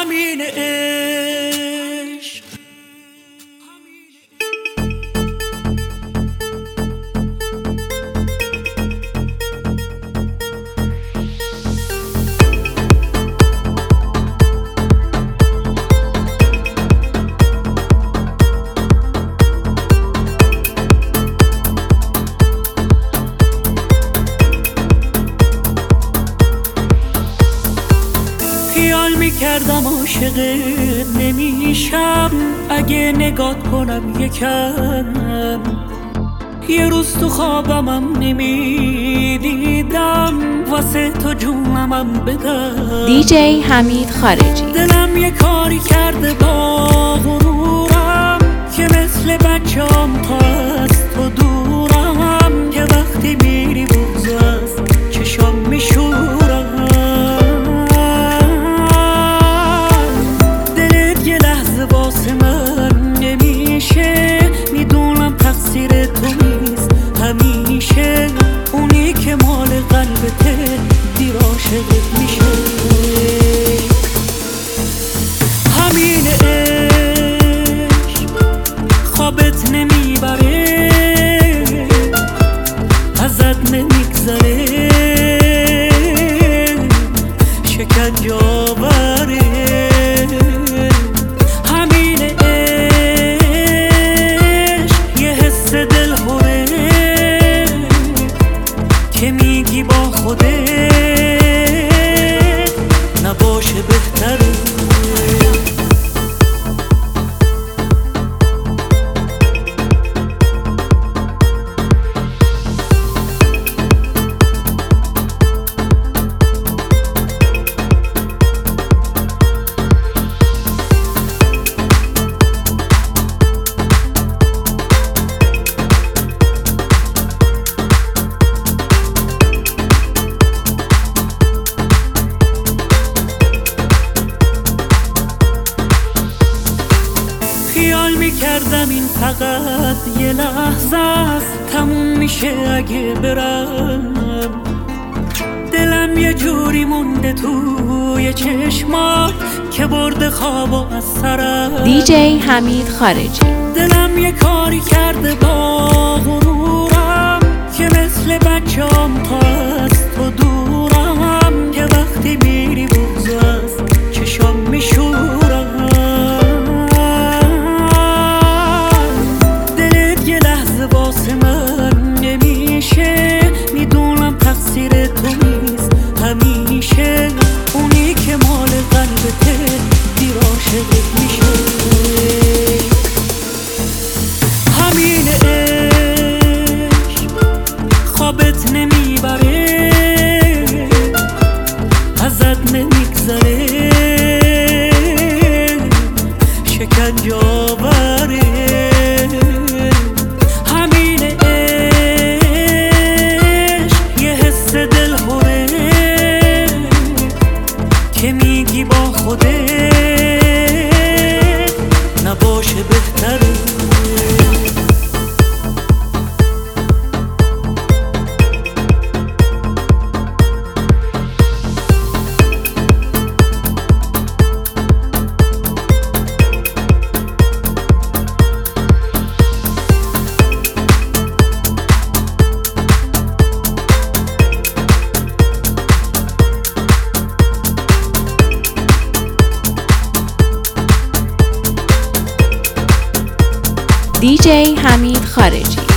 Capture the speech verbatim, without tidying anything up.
همین عشق. خیال میکردم عاشقت نمیشم اگه نگات کنم یکم، یه روز تو خوابمم نمیدیدم واسه تو جونمم بدم. دیجی حمید خارجی. دلم یه کاری کرده با غرورم که مثل بچه‌ام تا از تو دورم، که وقتی میری بغض از چشام میشورم. دلت یه لحظه واسه من نمیشه، میدونم تقصیر تو نیست همیشه، اونی که مال قلبته دیر عاشقت میشه. همین عشق خوابت نمیبره، ازت نمیگذره، شکنجه آوره. همین عشق یه حس دلهوره که میگی با خودت نباشه بهتره. خیال میکردم این فقط یه لحظه است، تموم میشه اگه برم. دلم یه جوری مونده توی چشمات که برده خوابو از سرم. دیجی حمید خارجی. دلم یه کاری کرده با غرورم که مثل بچه‌ام تا از تو دورم، که وقتی میری بغض از چشام میشورم. واسه من نمیشه، میدونم تقصیر تو نیست همیشه، اونی که مال قلبته دیر عاشقت میشه. همین عشق خوابت نمیبره، ازت نمیگذره، شکنجه آوره. که میگی با خودت نباشه بهتره. دیجی حمید خارجی.